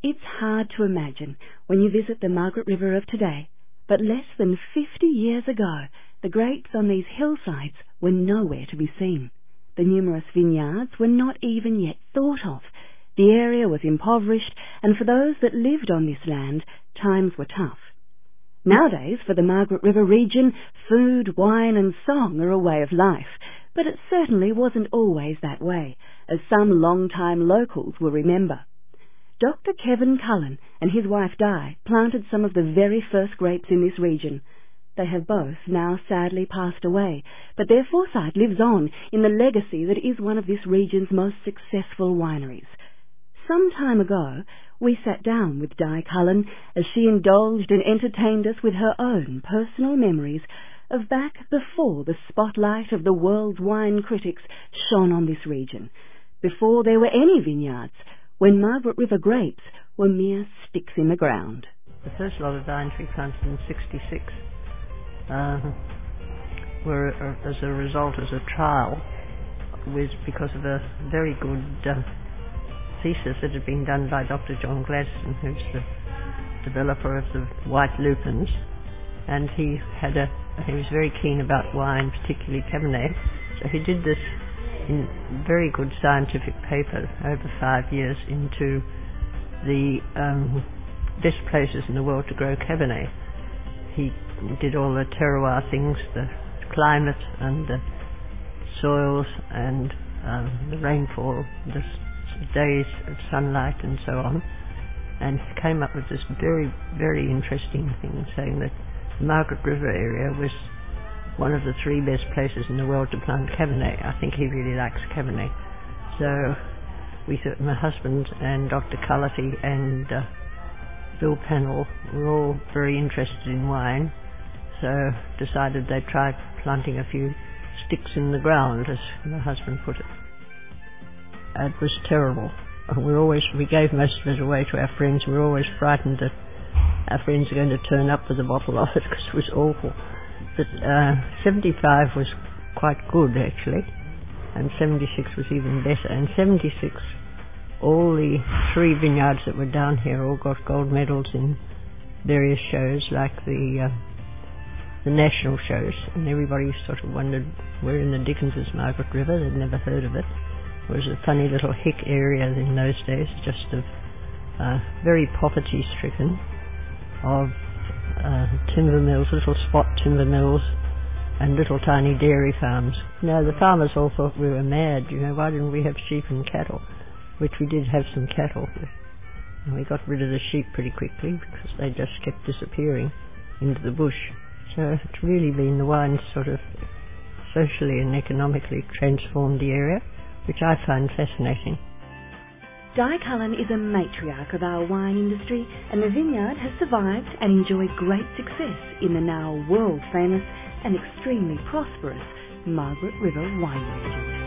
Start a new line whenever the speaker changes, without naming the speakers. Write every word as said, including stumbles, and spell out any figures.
It's hard to imagine when you visit the Margaret River of today, but less than fifty years ago, the grapes on these hillsides were nowhere to be seen. The numerous vineyards were not even yet thought of. The area was impoverished, and for those that lived on this land, times were tough. Nowadays, for the Margaret River region, food, wine and song are a way of life, but it certainly wasn't always that way, as some long-time locals will remember. Doctor Kevin Cullen and his wife Di planted some of the very first grapes in this region. They have both now sadly passed away, but their foresight lives on in the legacy that is one of this region's most successful wineries. Some time ago, we sat down with Di Cullen as she indulged and entertained us with her own personal memories of back before the spotlight of the world's wine critics shone on this region, before there were any vineyards, when Margaret River grapes were mere sticks in the ground.
The first lot of vines we planted in sixty-six uh, were uh, as a result, as a trial, was because of a very good uh, thesis that had been done by Doctor John Gladstone, who's the developer of the white lupins, and he had a he was very keen about wine, particularly Cabernet, so he did this in very good scientific paper over five years into the um, best places in the world to grow Cabernet. He did all the terroir things, the climate and the soils and um, the rainfall, the days of sunlight and so on, and he came up with this very, very interesting thing, saying that the Margaret River area was one of the three best places in the world to plant Cabernet. I think he really likes Cabernet. So we thought, my husband and Doctor Cullity and uh, Bill Pennell were all very interested in wine, so decided they'd try planting a few sticks in the ground, as my husband put it. It was terrible. We always we gave most of it away to our friends. We were always frightened that our friends are going to turn up with a bottle of it, because it was awful. But uh, seventy-five was quite good, actually, and seventy-six was even better. And seventy-six, all the three vineyards that were down here all got gold medals in various shows, like the uh, the national shows, and everybody sort of wondered where in the Dickens is Margaret River. They'd never heard of it. It was a funny little hick area in those days, just of uh, very poverty-stricken, of uh, timber mills, little spot timber mills, and little tiny dairy farms. Now, the farmers all thought we were mad, you know, why didn't we have sheep and cattle? Which we did have some cattle, and we got rid of the sheep pretty quickly, because they just kept disappearing into the bush. So it's really been the wine sort of socially and economically transformed the area, which I find fascinating.
Di Cullen is a matriarch of our wine industry, and the vineyard has survived and enjoyed great success in the now world-famous and extremely prosperous Margaret River wine region.